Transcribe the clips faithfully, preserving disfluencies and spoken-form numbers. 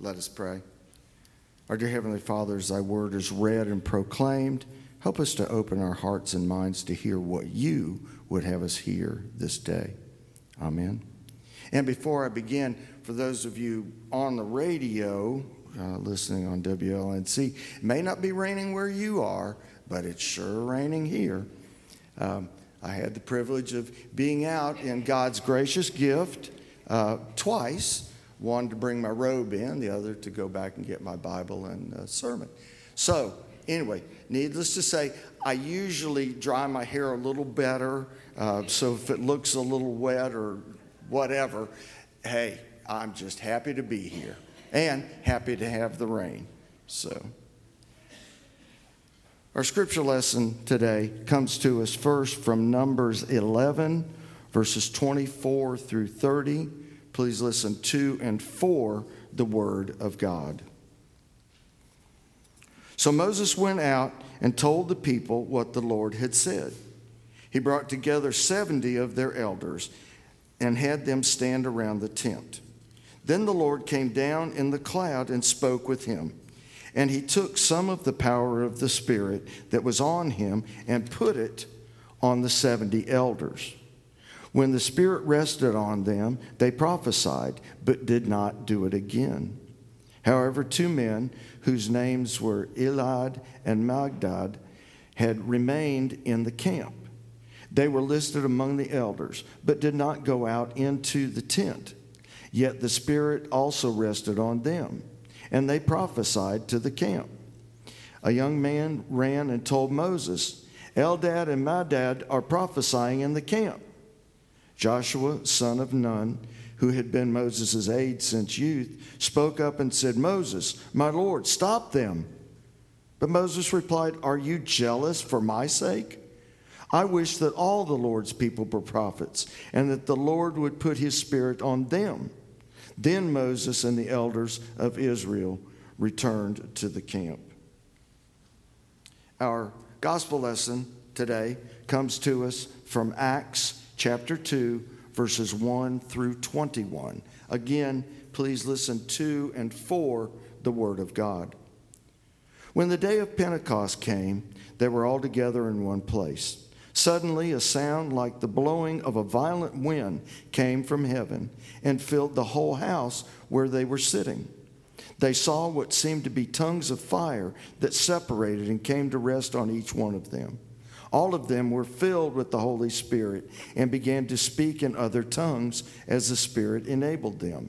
Let us pray. Our dear Heavenly Father, as thy word is read and proclaimed, help us to open our hearts and minds to hear what you would have us hear this day. Amen. And before I begin, for those of you on the radio, uh, listening on W L N C, it may not be raining where you are, but it's sure raining here. Um, I had the privilege of being out in God's gracious gift uh, twice. One to bring my robe in, the other to go back and get my Bible and uh, sermon. So, anyway, needless to say, I usually dry my hair a little better. Uh, so if it looks a little wet or whatever, hey, I'm just happy to be here and happy to have the rain. So, our scripture lesson today comes to us first from Numbers eleven, verses twenty-four through thirty. Please listen to and for the word of God. So Moses went out and told the people what the Lord had said. He brought together seventy of their elders and had them stand around the tent. Then the Lord came down in the cloud and spoke with him. And he took some of the power of the Spirit that was on him and put it on the seventy elders. When the Spirit rested on them, they prophesied, but did not do it again. However, two men whose names were Eliad and Magdad had remained in the camp. They were listed among the elders, but did not go out into the tent. Yet the Spirit also rested on them, and they prophesied to the camp. A young man ran and told Moses, Eldad and Medad are prophesying in the camp. Joshua, son of Nun, who had been Moses' aide since youth, spoke up and said, Moses, my Lord, stop them. But Moses replied, Are you jealous for my sake? I wish that all the Lord's people were prophets, and that the Lord would put his Spirit on them. Then Moses and the elders of Israel returned to the camp. Our gospel lesson today comes to us from Acts chapter two, verses one through twenty-one. Again, please listen to and for the word of God. When the day of Pentecost came, they were all together in one place. Suddenly, a sound like the blowing of a violent wind came from heaven and filled the whole house where they were sitting. They saw what seemed to be tongues of fire that separated and came to rest on each one of them. All of them were filled with the Holy Spirit and began to speak in other tongues as the Spirit enabled them.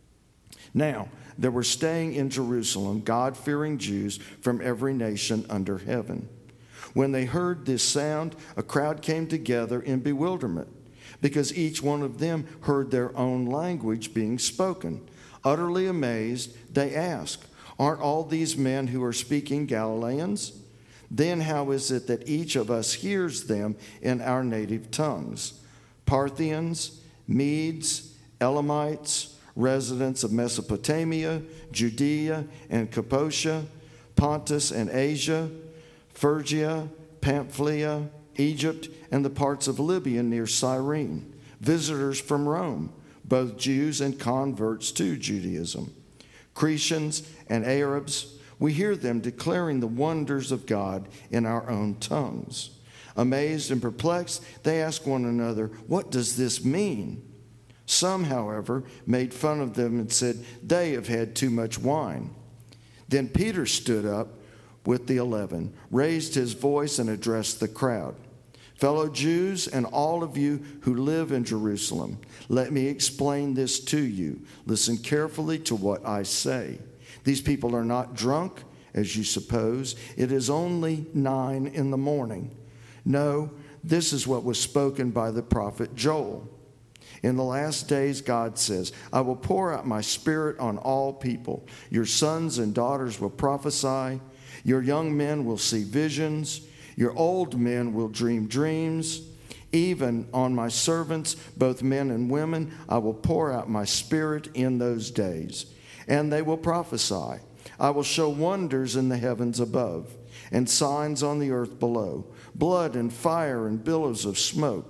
Now, there were staying in Jerusalem God-fearing Jews from every nation under heaven. When they heard this sound, a crowd came together in bewilderment, because each one of them heard their own language being spoken. Utterly amazed, they asked, Aren't all these men who are speaking Galileans? Then how is it that each of us hears them in our native tongues? Parthians, Medes, Elamites, residents of Mesopotamia, Judea and Cappadocia, Pontus and Asia, Phrygia, Pamphylia, Egypt, and the parts of Libya near Cyrene, visitors from Rome, both Jews and converts to Judaism, Cretans and Arabs. We hear them declaring the wonders of God in our own tongues. Amazed and perplexed, they ask one another, What does this mean? Some, however, made fun of them and said, They have had too much wine. Then Peter stood up with the eleven, raised his voice and addressed the crowd. Fellow Jews and all of you who live in Jerusalem, let me explain this to you. Listen carefully to what I say. These people are not drunk, as you suppose. It is only nine in the morning. No, this is what was spoken by the prophet Joel. In the last days, God says, I will pour out my Spirit on all people. Your sons and daughters will prophesy. Your young men will see visions. Your old men will dream dreams. Even on my servants, both men and women, I will pour out my Spirit in those days. And they will prophesy. I will show wonders in the heavens above and signs on the earth below, blood and fire and billows of smoke.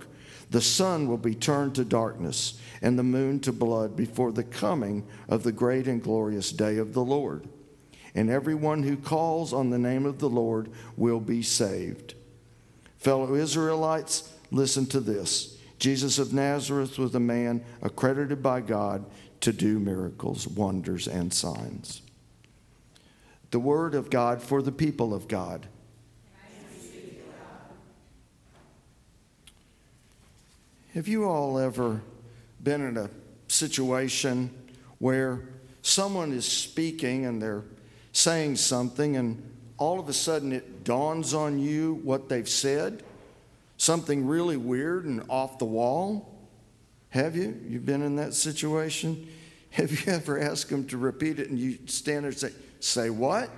The sun will be turned to darkness and the moon to blood before the coming of the great and glorious day of the Lord. And everyone who calls on the name of the Lord will be saved. Fellow Israelites, listen to this. Jesus of Nazareth was a man accredited by God to do miracles, wonders, and signs. The word of God for the people of God. Have you all ever been in a situation where someone is speaking and they're saying something and all of a sudden it dawns on you what they've said? Something really weird and off the wall? Have you? You've been in that situation? Have you ever asked them to repeat it and you stand there and say, say what?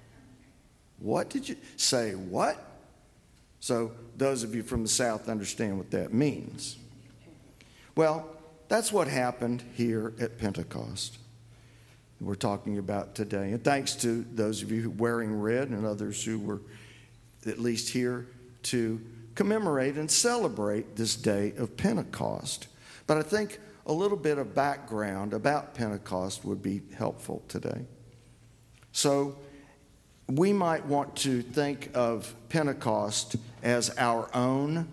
What did you say? What? So those of you from the South understand what that means. Well, that's what happened here at Pentecost. We're talking about today. And thanks to those of you wearing red and others who were at least here to commemorate and celebrate this day of Pentecost. But I think a little bit of background about Pentecost would be helpful today. So we might want to think of Pentecost as our own.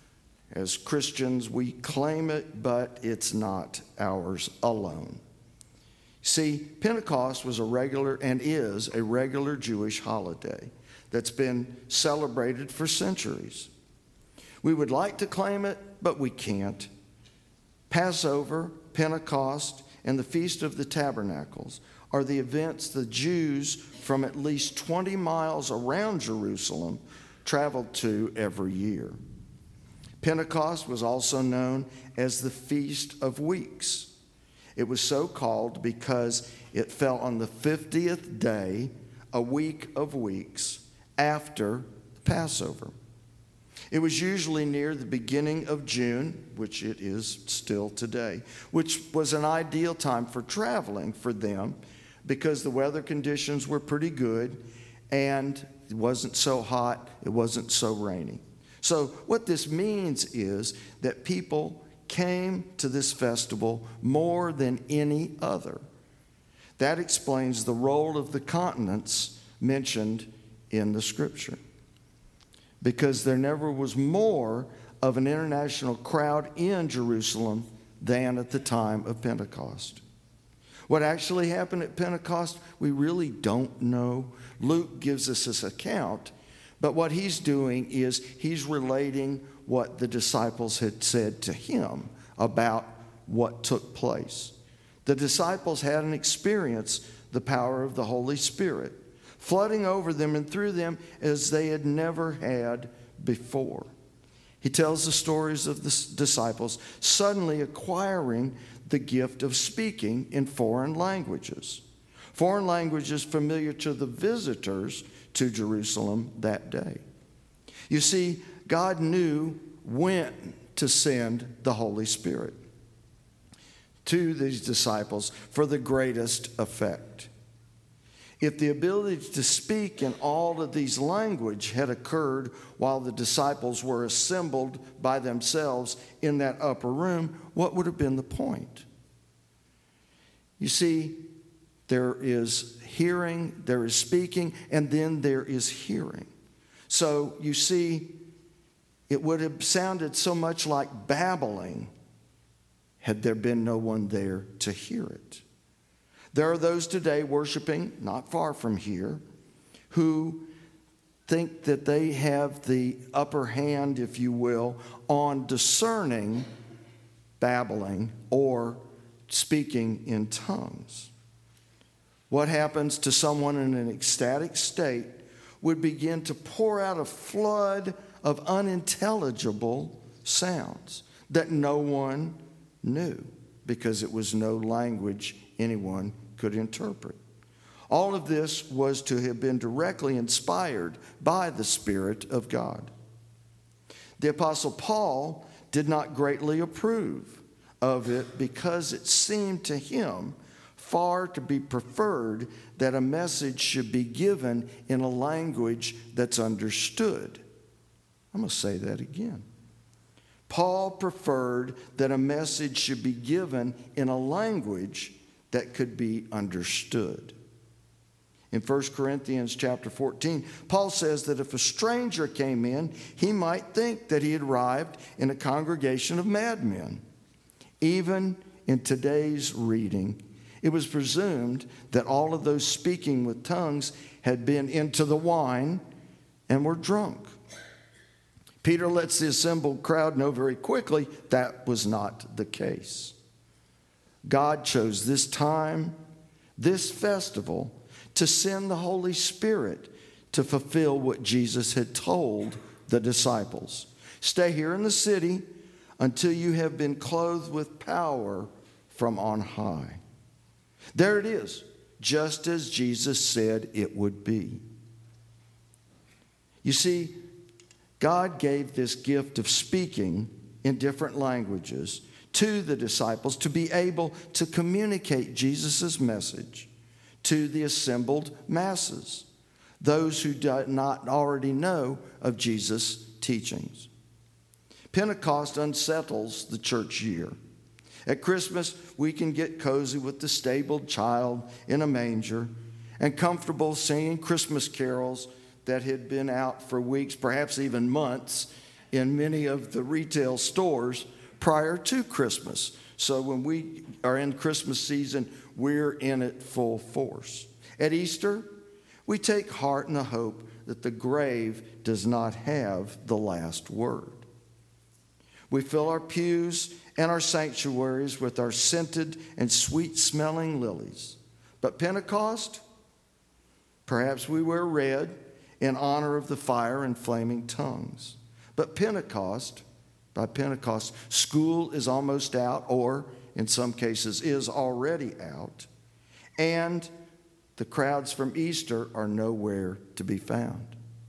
As Christians, we claim it, but it's not ours alone. See, Pentecost was a regular and is a regular Jewish holiday that's been celebrated for centuries. We would like to claim it, but we can't. Passover, Pentecost, and the Feast of the Tabernacles are the events the Jews from at least twenty miles around Jerusalem traveled to every year. Pentecost was also known as the Feast of Weeks. It was so called because it fell on the fiftieth day, a week of weeks, after Passover. It was usually near the beginning of June, which it is still today, which was an ideal time for traveling for them because the weather conditions were pretty good and it wasn't so hot, it wasn't so rainy. So what this means is that people came to this festival more than any other. That explains the role of the continents mentioned in the scripture. Because there never was more of an international crowd in Jerusalem than at the time of Pentecost. What actually happened at Pentecost, we really don't know. Luke gives us this account. But what he's doing is he's relating what the disciples had said to him about what took place. The disciples had an experience, the power of the Holy Spirit, flooding over them and through them as they had never had before. He tells the stories of the disciples suddenly acquiring the gift of speaking in foreign languages. Foreign languages familiar to the visitors to Jerusalem that day. You see, God knew when to send the Holy Spirit to these disciples for the greatest effect. If the ability to speak in all of these languages had occurred while the disciples were assembled by themselves in that upper room, what would have been the point? You see, there is hearing, there is speaking, and then there is hearing. So you see, it would have sounded so much like babbling had there been no one there to hear it. There are those today worshiping, not far from here, who think that they have the upper hand, if you will, on discerning babbling or speaking in tongues. What happens to someone in an ecstatic state would begin to pour out a flood of unintelligible sounds that no one knew because it was no language anyone could interpret. All of this was to have been directly inspired by the Spirit of God. The Apostle Paul did not greatly approve of it because it seemed to him far to be preferred that a message should be given in a language that's understood. I'm going to say that again. Paul preferred that a message should be given in a language that could be understood. In First Corinthians chapter fourteen, Paul says that if a stranger came in, he might think that he had arrived in a congregation of madmen. Even in today's reading, it was presumed that all of those speaking with tongues had been into the wine and were drunk. Peter lets the assembled crowd know very quickly that was not the case. God chose this time, this festival, to send the Holy Spirit to fulfill what Jesus had told the disciples. Stay here in the city until you have been clothed with power from on high. There it is, just as Jesus said it would be. You see, God gave this gift of speaking in different languages to the disciples to be able to communicate Jesus' message to the assembled masses, those who do not already know of Jesus' teachings. Pentecost unsettles the church year. At Christmas, we can get cozy with the stabled child in a manger and comfortable singing Christmas carols that had been out for weeks, perhaps even months, in many of the retail stores prior to Christmas. So when we are in Christmas season, we're in it full force. At Easter, we take heart in the hope that the grave does not have the last word. We fill our pews and our sanctuaries with our scented and sweet-smelling lilies. But Pentecost, perhaps we wear red in honor of the fire and flaming tongues. But Pentecost, by Pentecost, school is almost out, or in some cases is already out, and the crowds from Easter are nowhere to be found.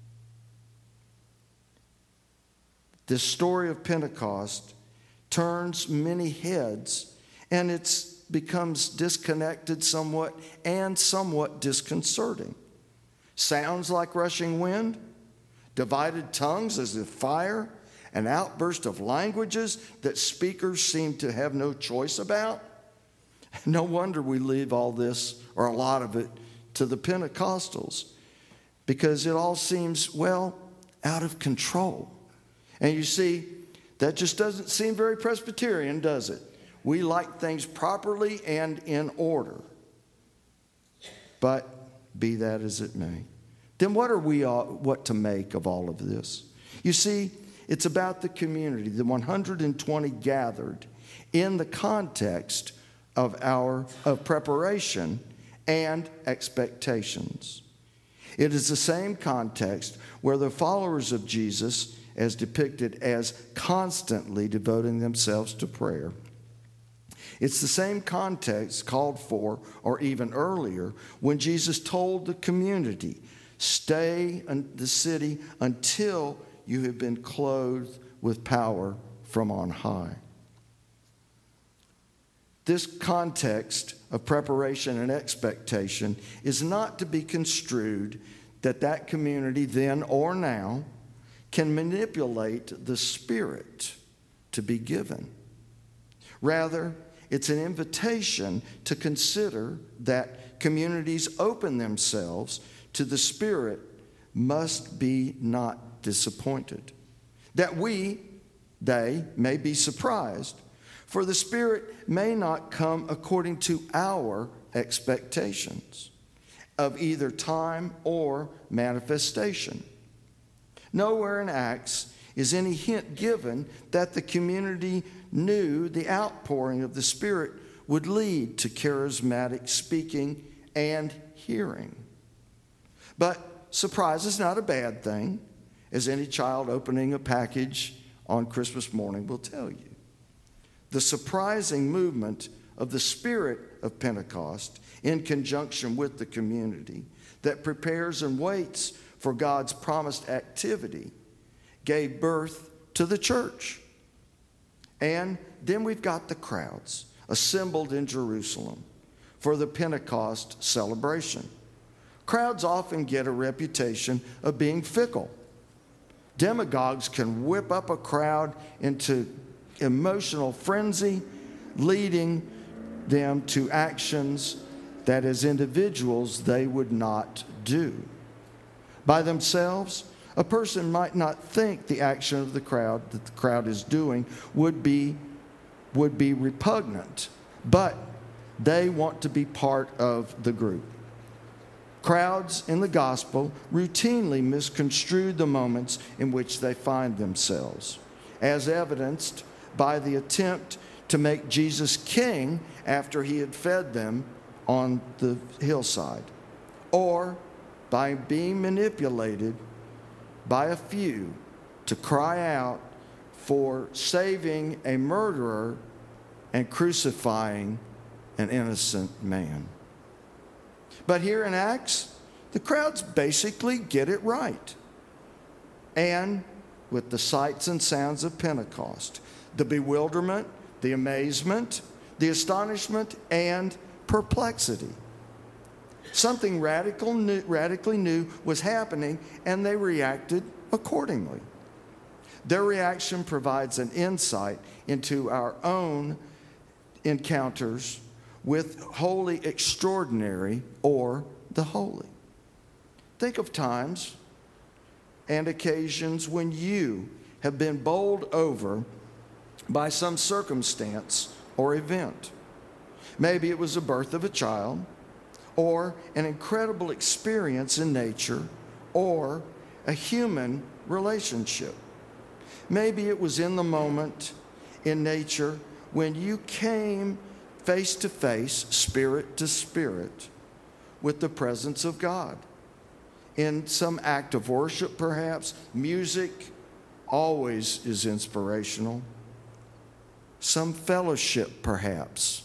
This story of Pentecost turns many heads, and it becomes disconnected somewhat and somewhat disconcerting. Sounds like rushing wind, divided tongues as if fire, an outburst of languages that speakers seem to have no choice about. No wonder we leave all this, or a lot of it, to the Pentecostals, because it all seems, well, out of control. And you see, that just doesn't seem very Presbyterian, does it? We like things properly and in order. But be that as it may. Then what are we all, what to make of all of this? You see, it's about the community, the one hundred twenty gathered in the context of our of preparation and expectations. It is the same context where the followers of Jesus, as depicted as constantly devoting themselves to prayer. It's the same context called for, or even earlier, when Jesus told the community, stay in the city until you have been clothed with power from on high. This context of preparation and expectation is not to be construed that that community then or now can manipulate the Spirit to be given. Rather, it's an invitation to consider that communities open themselves to the Spirit must be not disappointed. That we, they, may be surprised, for the Spirit may not come according to our expectations of either time or manifestation. Nowhere in Acts is any hint given that the community knew the outpouring of the Spirit would lead to charismatic speaking and hearing. But surprise is not a bad thing, as any child opening a package on Christmas morning will tell you. The surprising movement of the Spirit of Pentecost in conjunction with the community that prepares and waits for God's promised activity gave birth to the church. And then we've got the crowds assembled in Jerusalem for the Pentecost celebration. Crowds often get a reputation of being fickle. Demagogues can whip up a crowd into emotional frenzy, leading them to actions that as individuals they would not do. By themselves, a person might not think the action of the crowd that the crowd is doing would be, would be repugnant, but they want to be part of the group. Crowds in the gospel routinely misconstrue the moments in which they find themselves, as evidenced by the attempt to make Jesus king after he had fed them on the hillside, or by being manipulated by a few to cry out for saving a murderer and crucifying an innocent man. But here in Acts, the crowds basically get it right. And with the sights and sounds of Pentecost, the bewilderment, the amazement, the astonishment, and perplexity. Something radical new, radically new was happening, and they reacted accordingly. Their reaction provides an insight into our own encounters with wholly extraordinary or the holy. Think of times and occasions when you have been bowled over by some circumstance or event. Maybe it was the birth of a child, or an incredible experience in nature, or a human relationship. Maybe it was in the moment in nature when you came face to face, spirit to spirit, with the presence of God. In some act of worship, perhaps. Music always is inspirational. Some fellowship, perhaps.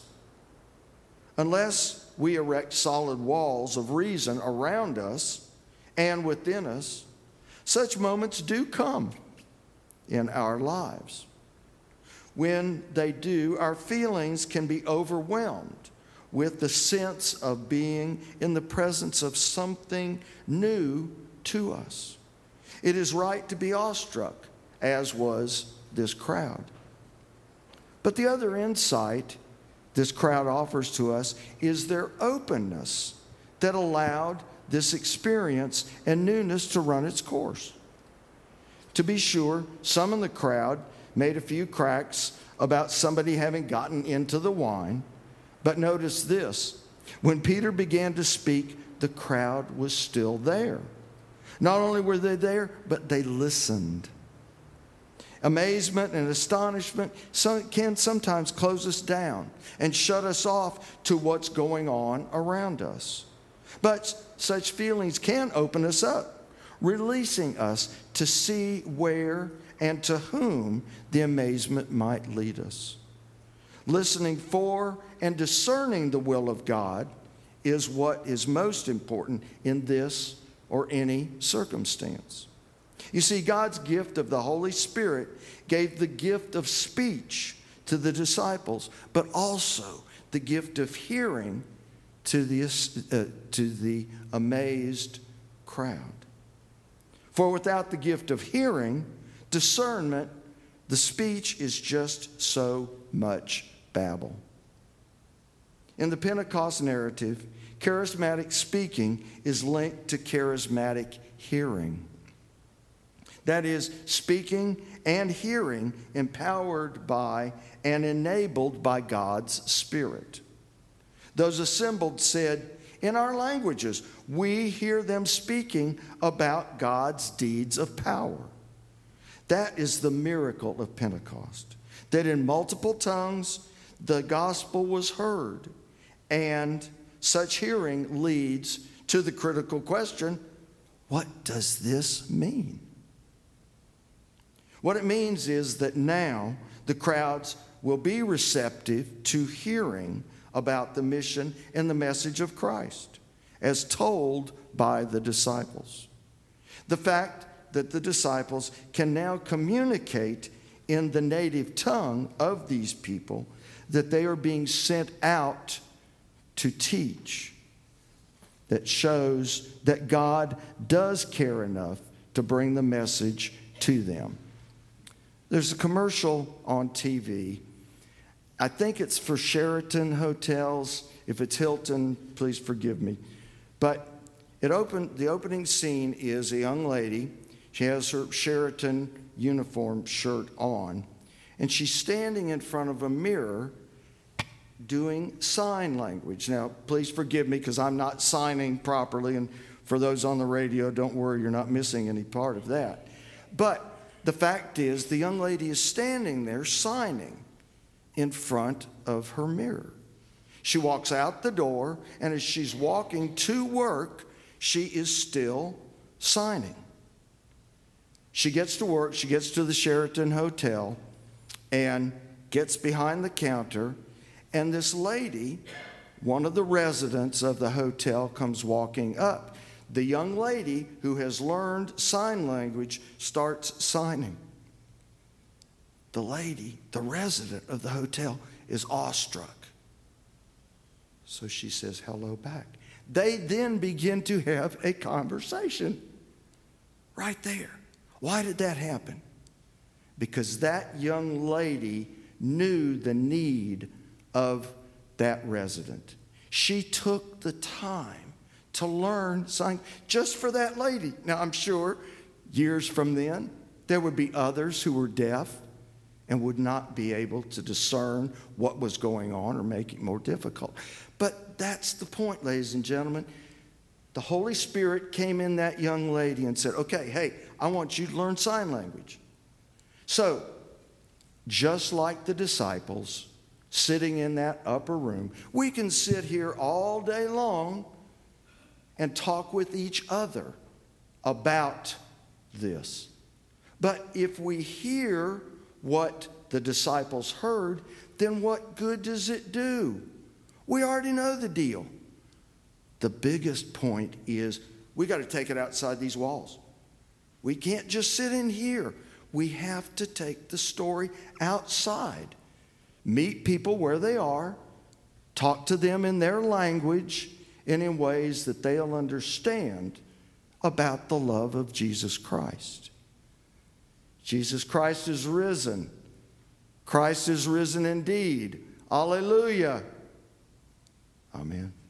Unless we erect solid walls of reason around us and within us, such moments do come in our lives. When they do, our feelings can be overwhelmed with the sense of being in the presence of something new to us. It is right to be awestruck, as was this crowd. But the other insight this crowd offers to us is their openness that allowed this experience and newness to run its course. To be sure, some in the crowd made a few cracks about somebody having gotten into the wine. But notice this, when Peter began to speak, the crowd was still there. Not only were they there, but they listened. Amazement and astonishment can sometimes close us down and shut us off to what's going on around us. But such feelings can open us up, releasing us to see where and to whom the amazement might lead us. Listening for and discerning the will of God is what is most important in this or any circumstance. You see, God's gift of the Holy Spirit gave the gift of speech to the disciples, but also the gift of hearing to the, uh, to the amazed crowd. For without the gift of hearing, discernment, the speech is just so much babble. In the Pentecost narrative, charismatic speaking is linked to charismatic hearing. That is, speaking and hearing empowered by and enabled by God's Spirit. Those assembled said, in our languages, we hear them speaking about God's deeds of power. That is the miracle of Pentecost, that in multiple tongues the gospel was heard, and such hearing leads to the critical question, what does this mean? What it means is that now the crowds will be receptive to hearing about the mission and the message of Christ, as told by the disciples. The fact that the disciples can now communicate in the native tongue of these people, that they are being sent out to teach, that shows that God does care enough to bring the message to them. There's a commercial on T V. I think it's for Sheraton hotels. If it's Hilton, please forgive me. But it opened, the opening scene is a young lady. She has her Sheraton uniform shirt on, and she's standing in front of a mirror doing sign language. Now, please forgive me because I'm not signing properly, and for those on the radio, don't worry, you're not missing any part of that. But the fact is, the young lady is standing there signing in front of her mirror. She walks out the door, and as she's walking to work, she is still signing. She gets to work, she gets to the Sheraton Hotel, and gets behind the counter, and this lady, one of the residents of the hotel, comes walking up. The young lady who has learned sign language starts signing. The lady, the resident of the hotel, is awestruck. So she says hello back. They then begin to have a conversation right there. Why did that happen? Because that young lady knew the need of that resident. She took the time to learn sign just for that lady. Now, I'm sure years from then, there would be others who were deaf and would not be able to discern what was going on or make it more difficult. But that's the point, ladies and gentlemen. The Holy Spirit came in that young lady and said, okay, hey, I want you to learn sign language. So, just like the disciples sitting in that upper room, we can sit here all day long and talk with each other about this. But if we hear what the disciples heard, then what good does it do? We already know the deal. The biggest point is we got to take it outside these walls. We can't just sit in here. We have to take the story outside. Meet people where they are. Talk to them in their language and in ways that they'll understand about the love of Jesus Christ. Jesus Christ is risen. Christ is risen indeed. Alleluia. Amen.